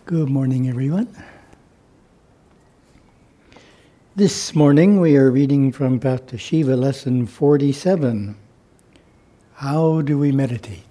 Good morning, everyone. This morning we are reading from Pastor Shiva, lesson 47. How do we meditate?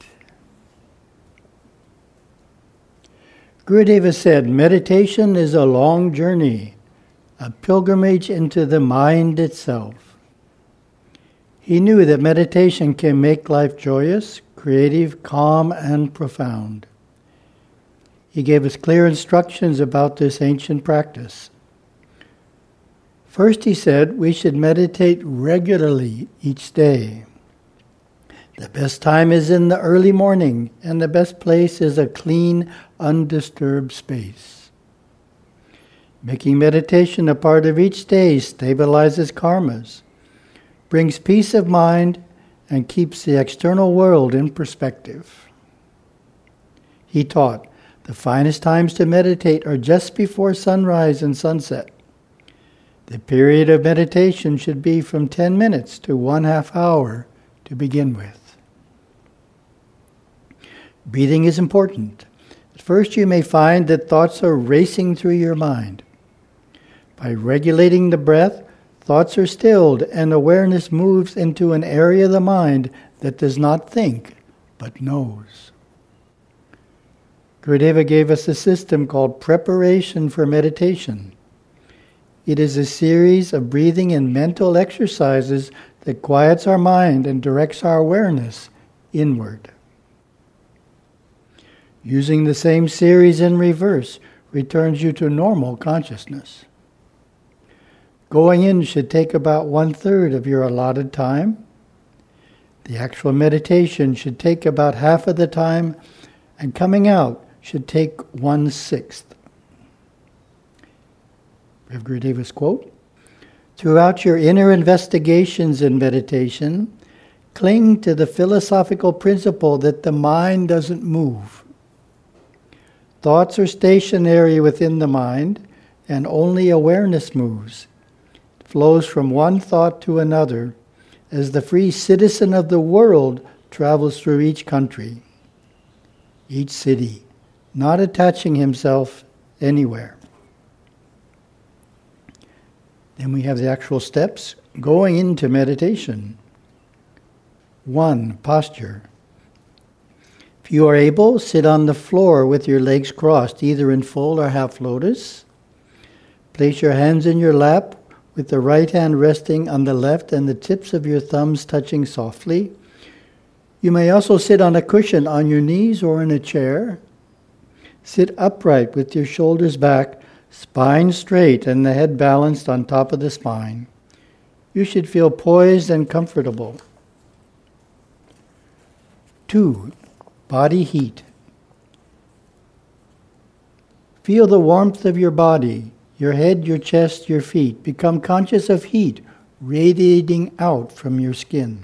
Gurudeva said, meditation is a long journey, a pilgrimage into the mind itself. He knew that meditation can make life joyous, creative, calm, and profound. He gave us clear instructions about this ancient practice. First, he said we should meditate regularly each day. The best time is in the early morning, and the best place is a clean, undisturbed space. Making meditation a part of each day stabilizes karmas, brings peace of mind, and keeps the external world in perspective. He taught, the finest times to meditate are just before sunrise and sunset. The period of meditation should be from 10 minutes to 1/2 hour to begin with. Breathing is important. At first you may find that thoughts are racing through your mind. By regulating the breath, thoughts are stilled and awareness moves into an area of the mind that does not think but knows. Gurudeva gave us a system called preparation for meditation. It is a series of breathing and mental exercises that quiets our mind and directs our awareness inward. Using the same series in reverse returns you to normal consciousness. Going in should take about 1/3 of your allotted time. The actual meditation should take about half of the time, and coming out should take 1/6. We have Gurudeva's quote. Throughout your inner investigations in meditation, cling to the philosophical principle that the mind doesn't move. Thoughts are stationary within the mind, and only awareness moves. It flows from one thought to another as the free citizen of the world travels through each country, each city, not attaching himself anywhere. Then we have the actual steps going into meditation. 1. Posture. If you are able, sit on the floor with your legs crossed, either in full or half lotus. Place your hands in your lap with the right hand resting on the left and the tips of your thumbs touching softly. You may also sit on a cushion on your knees or in a chair. Sit upright with your shoulders back, spine straight, and the head balanced on top of the spine. You should feel poised and comfortable. 2. Body heat. Feel the warmth of your body, your head, your chest, your feet. Become conscious of heat radiating out from your skin.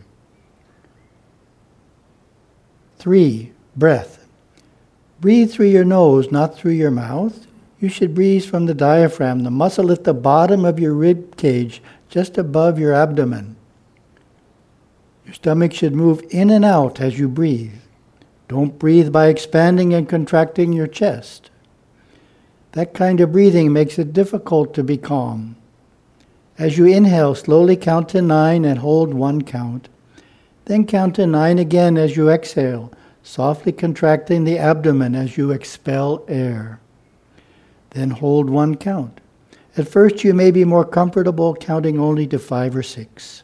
3. Breath. Breathe through your nose, not through your mouth. You should breathe from the diaphragm, the muscle at the bottom of your rib cage, just above your abdomen. Your stomach should move in and out as you breathe. Don't breathe by expanding and contracting your chest. That kind of breathing makes it difficult to be calm. As you inhale, slowly count to 9 and hold 1 count. Then count to 9 again as you exhale, softly contracting the abdomen as you expel air. Then hold 1 count. At first you may be more comfortable counting only to 5 or 6.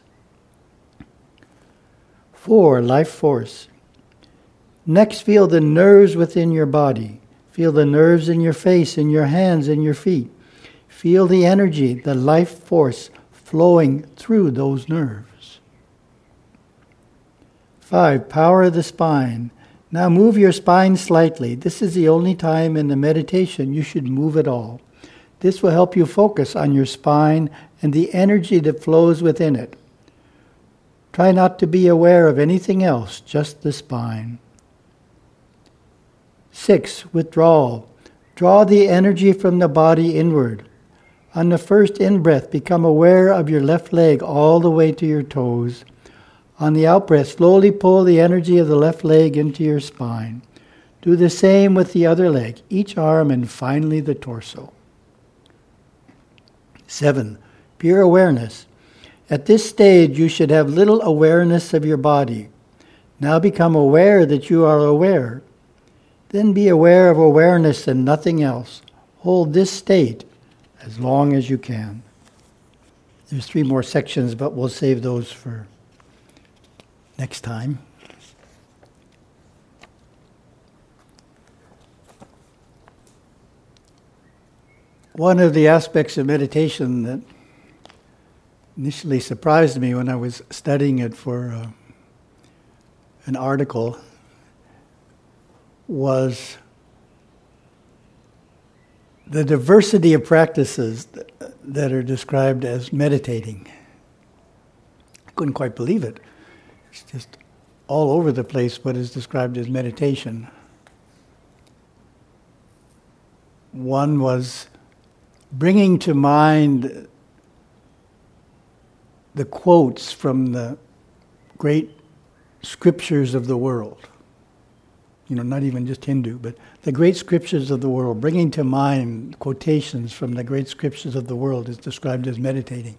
4. Life force. Next, feel the nerves within your body. Feel the nerves in your face, in your hands, in your feet. Feel the energy, the life force flowing through those nerves. 5. Power of the spine. Now move your spine slightly. This is the only time in the meditation you should move at all. This will help you focus on your spine and the energy that flows within it. Try not to be aware of anything else, just the spine. 6. Withdrawal. Draw the energy from the body inward. On the first in-breath, become aware of your left leg all the way to your toes. On the out-breath, slowly pull the energy of the left leg into your spine. Do the same with the other leg, each arm, and finally the torso. 7. Pure awareness. At this stage, you should have little awareness of your body. Now become aware that you are aware. Then be aware of awareness and nothing else. Hold this state as long as you can. There's 3 more sections, but we'll save those for next time. One of the aspects of meditation that initially surprised me when I was studying it for an article was the diversity of practices that are described as meditating. I couldn't quite believe it. It's just all over the place what is described as meditation. One was bringing to mind the quotes from the great scriptures of the world. Not even just Hindu, but the great scriptures of the world. Bringing to mind quotations from the great scriptures of the world is described as meditating.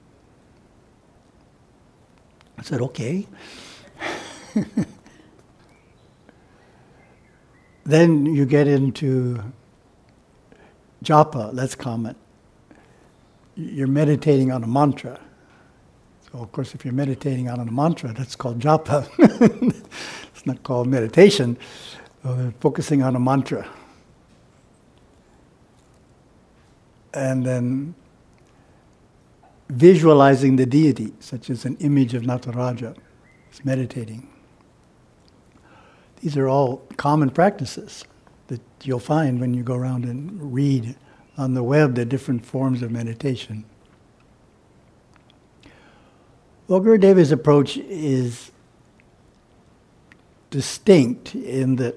I said, okay. Then you get into japa, let's comment. You're meditating on a mantra. So, of course, if you're meditating on a mantra, that's called japa. It's not called meditation. Focusing on a mantra. And then visualizing the deity, such as an image of Nataraja. It's meditating. These are all common practices that you'll find when you go around and read on the web the different forms of meditation. Well, Gurudeva's approach is distinct in that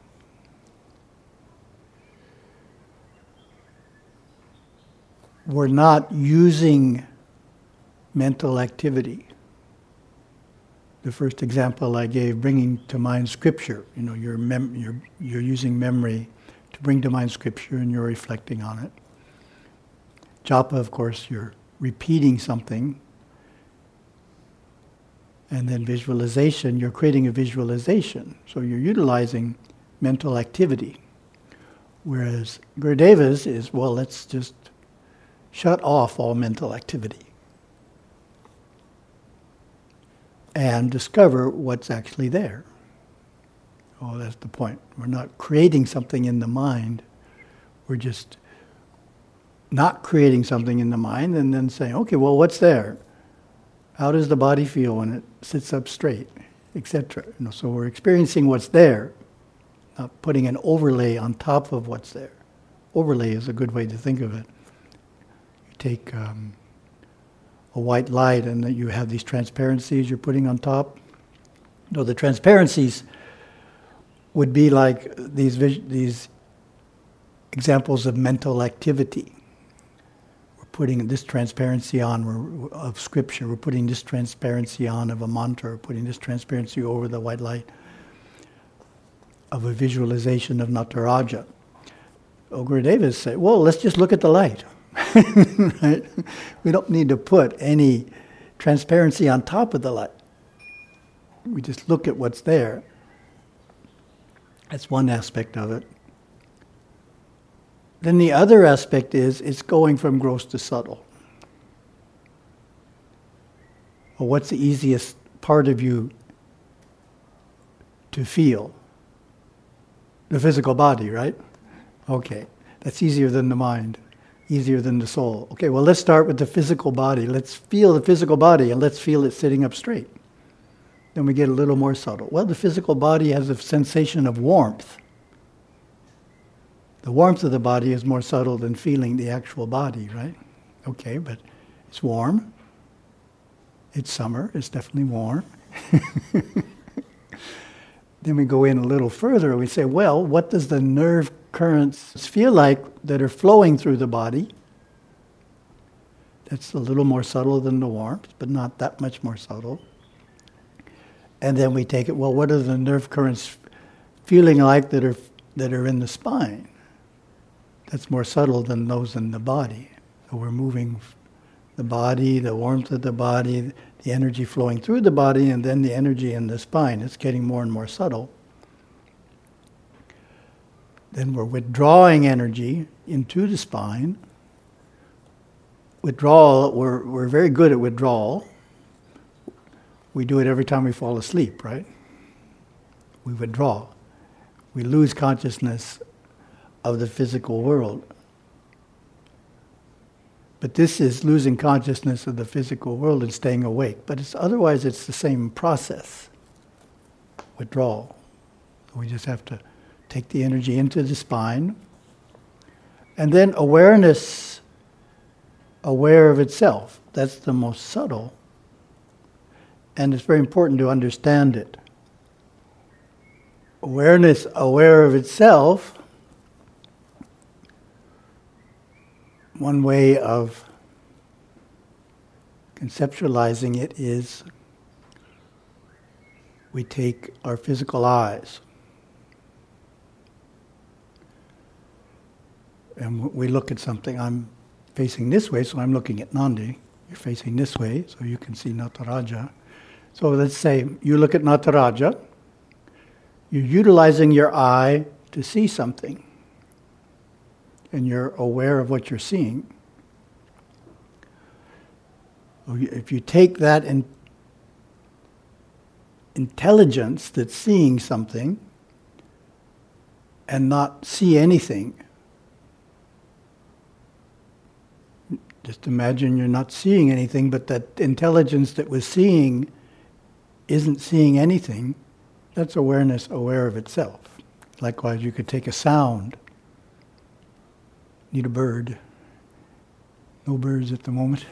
we're not using mental activity. The first example I gave, bringing to mind scripture. You're using memory to bring to mind scripture and you're reflecting on it. Japa, of course, you're repeating something. And then visualization, you're creating a visualization. So you're utilizing mental activity. Whereas Gurudeva's is, well, let's just shut off all mental activity and discover what's actually there. Oh, that's the point. We're not creating something in the mind. We're just not creating something in the mind and then saying, okay, well, what's there? How does the body feel when it sits up straight, etc.? So we're experiencing what's there, not putting an overlay on top of what's there. Overlay is a good way to think of it. You take a white light and you have these transparencies you're putting on top. The transparencies would be like these examples of mental activity. Putting this transparency on of scripture, we're putting this transparency on of a mantra, we're putting this transparency over the white light of a visualization of Nataraja. Gurudeva's say, well, let's just look at the light. Right? We don't need to put any transparency on top of the light. We just look at what's there. That's one aspect of it. Then the other aspect is it's going from gross to subtle. Well, what's the easiest part of you to feel? The physical body, right? Okay, that's easier than the mind, easier than the soul. Okay, well, let's start with the physical body. Let's feel the physical body and let's feel it sitting up straight. Then we get a little more subtle. Well, the physical body has a sensation of warmth. The warmth of the body is more subtle than feeling the actual body, right? Okay, but it's warm. It's summer. It's definitely warm. Then we go in a little further and we say, well, what does the nerve currents feel like that are flowing through the body? That's a little more subtle than the warmth, but not that much more subtle. And then we take it, well, what are the nerve currents feeling like that are in the spine. That's more subtle than those in the body. So we're moving the body, the warmth of the body, the energy flowing through the body, and then the energy in the spine. It's getting more and more subtle. Then we're withdrawing energy into the spine. Withdrawal, we're very good at withdrawal. We do it every time we fall asleep, right? We withdraw. We lose consciousness of the physical world. But this is losing consciousness of the physical world and staying awake. But otherwise it's the same process. Withdrawal. We just have to take the energy into the spine. And then awareness, aware of itself. That's the most subtle. And it's very important to understand it. Awareness, aware of itself. One way of conceptualizing it is we take our physical eyes and we look at something. I'm facing this way, so I'm looking at Nandi. You're facing this way, so you can see Nataraja. So let's say you look at Nataraja. You're utilizing your eye to see something. And you're aware of what you're seeing. If you take that intelligence that's seeing something and not see anything, just imagine you're not seeing anything, but that intelligence that was seeing isn't seeing anything, that's awareness aware of itself. Likewise, you could take a sound. Need a bird. No birds at the moment.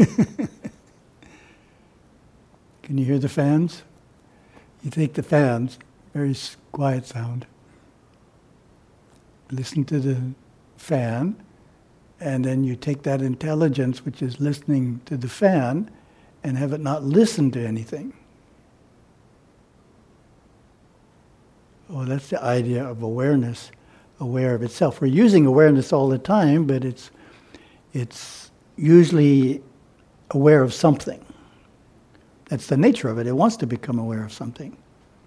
Can you hear the fans? You take the fans, very quiet sound. Listen to the fan, and then you take that intelligence which is listening to the fan and have it not listen to anything. Oh, that's the idea of awareness, aware of itself. We're using awareness all the time, but it's usually aware of something. That's the nature of it. It wants to become aware of something.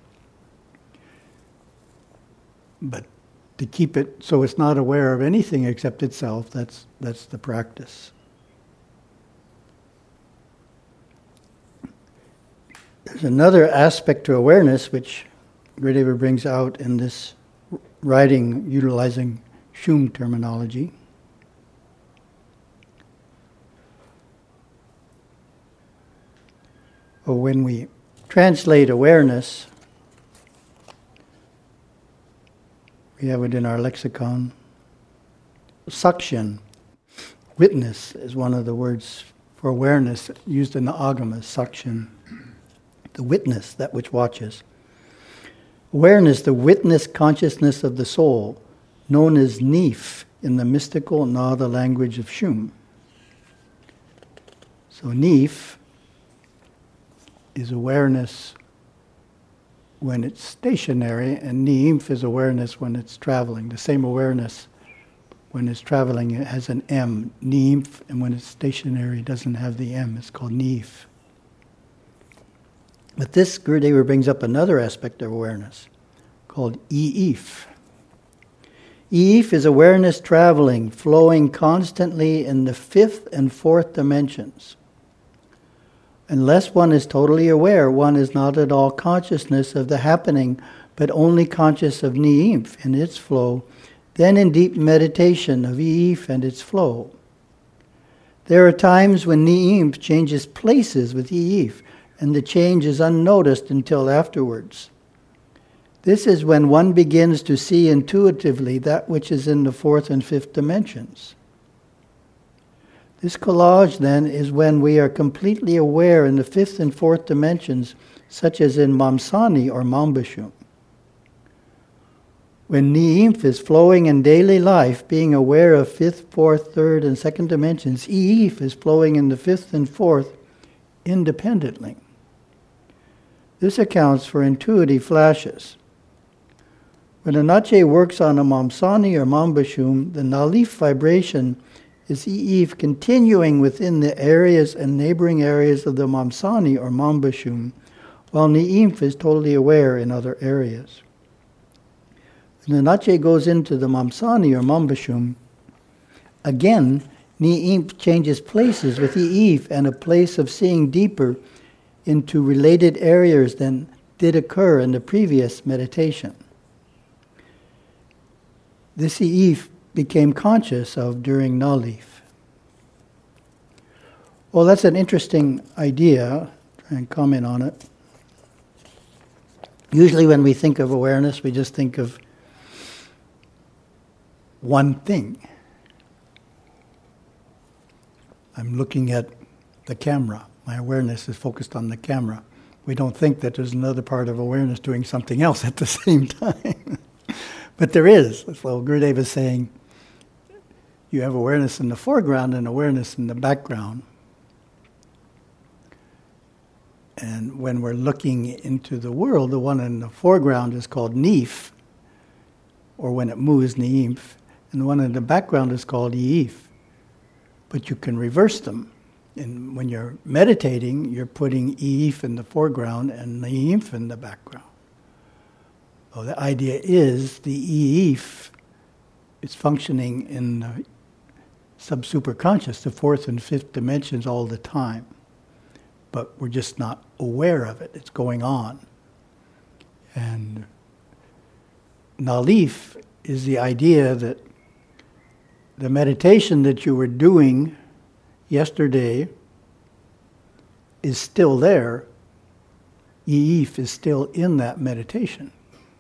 But to keep it so it's not aware of anything except itself, that's the practice. There's another aspect to awareness which Gurudeva brings out in this writing utilizing Shum terminology. Or when we translate awareness, we have it in our lexicon. Sakshan, witness, is one of the words for awareness used in the Agamas, Sakshan, the witness, that which watches. Awareness, the witness consciousness of the soul, known as Nif in the mystical Nada language of Shum. So Nif is awareness when it's stationary, and Nimph is awareness when it's traveling. The same awareness when it's traveling, it has an M, Nimph, and when it's stationary, it doesn't have the M. It's called Nif. But this Gurudeva brings up another aspect of awareness called Eef. Eef is awareness traveling, flowing constantly in the fifth and fourth dimensions. Unless one is totally aware, one is not at all consciousness of the happening, but only conscious of Nimph and its flow, then in deep meditation of Eef and its flow. There are times when Nimph changes places with Eef, and the change is unnoticed until afterwards. This is when one begins to see intuitively that which is in the fourth and fifth dimensions. This collage, then, is when we are completely aware in the fifth and fourth dimensions, such as in Mamsani or Mambashum. When Nimph is flowing in daily life, being aware of fifth, fourth, third, and second dimensions, Eef is flowing in the fifth and fourth independently. This accounts for intuitive flashes. When a Nache works on a Mamsani or Mambashum, the Nalif vibration is I'if continuing within the areas and neighboring areas of the Mamsani or Mambashum, while Ni'imf is totally aware in other areas. When the Nache goes into the Mamsani or Mambashum, again, Ni'imf changes places with I'if and a place of seeing deeper into related areas than did occur in the previous meditation. This I'if became conscious of during Nalif. Well, that's an interesting idea. Try and comment on it. Usually when we think of awareness, we just think of one thing. I'm looking at the camera. My awareness is focused on the camera. We don't think that there's another part of awareness doing something else at the same time. But there is. So Gurudev is saying, you have awareness in the foreground and awareness in the background. And when we're looking into the world, the one in the foreground is called Nif, or when it moves, Ni'imf, and the one in the background is called I'if. But you can reverse them. And when you're meditating, you're putting I'if in the foreground and Ni'imf in the background. So the idea is the I'if is functioning in the sub-superconscious, the fourth and fifth dimensions all the time. But we're just not aware of it. It's going on. And Nalif is the idea that the meditation that you were doing yesterday is still there. I'if is still in that meditation.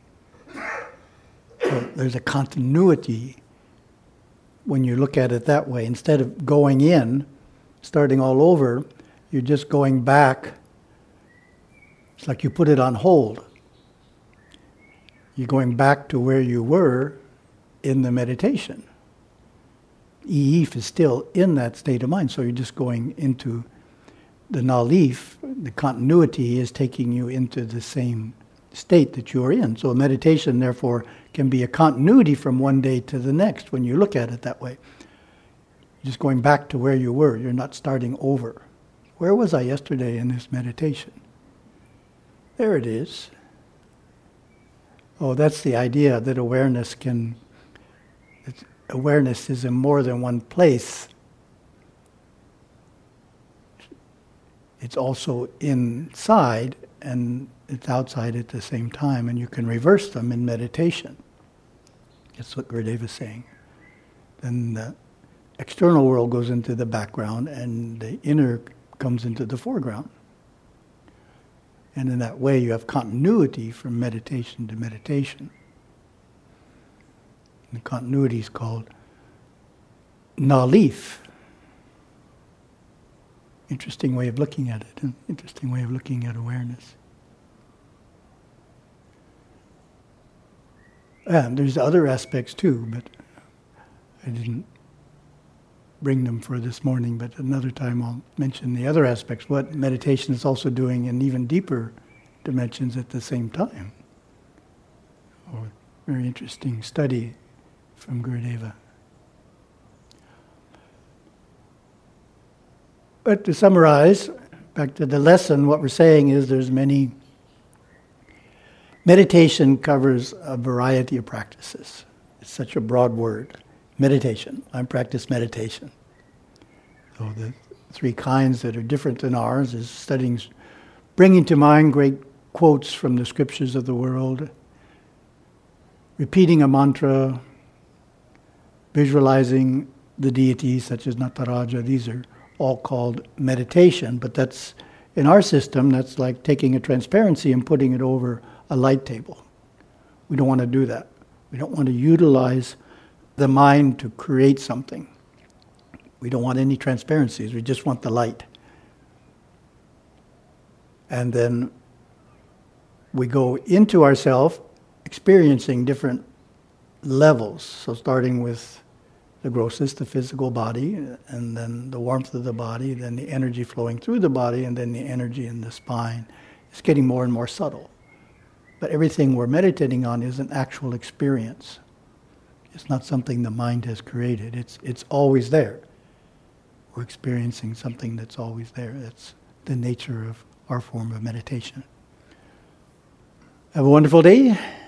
So there's a continuity when you look at it that way. Instead of going in, starting all over, you're just going back. It's like you put it on hold. You're going back to where you were in the meditation. I'if is still in that state of mind, so you're just going into the Nalif. The continuity is taking you into the same state that you're in. So meditation, therefore, can be a continuity from one day to the next when you look at it that way. You're just going back to where you were. You're not starting over. Where was I yesterday in this meditation? There it is. Oh, that's the idea that awareness is in more than one place. It's also inside and it's outside at the same time, and you can reverse them in meditation. That's what Gurudev is saying. Then the external world goes into the background and the inner comes into the foreground. And in that way you have continuity from meditation to meditation. And the continuity is called Nalif. Interesting way of looking at it, an interesting way of looking at awareness. And there's other aspects too, but I didn't bring them for this morning, but another time I'll mention the other aspects, what meditation is also doing in even deeper dimensions at the same time. Or very interesting study from Gurudeva. But to summarize, back to the lesson, what we're saying is there's many... Meditation covers a variety of practices. It's such a broad word. Meditation. I practice meditation. So the three kinds that are different than ours is studying, bringing to mind great quotes from the scriptures of the world, repeating a mantra, visualizing the deities such as Nataraja. These are all called meditation, but that's, in our system, that's like taking a transparency and putting it over a light table. We don't want to do that. We don't want to utilize the mind to create something. We don't want any transparencies. We just want the light. And then we go into ourselves experiencing different levels. So starting with the grossest, the physical body, and then the warmth of the body, then the energy flowing through the body, and then the energy in the spine. It's getting more and more subtle. But everything we're meditating on is an actual experience. It's not something the mind has created. It's always there. We're experiencing something that's always there. That's the nature of our form of meditation. Have a wonderful day.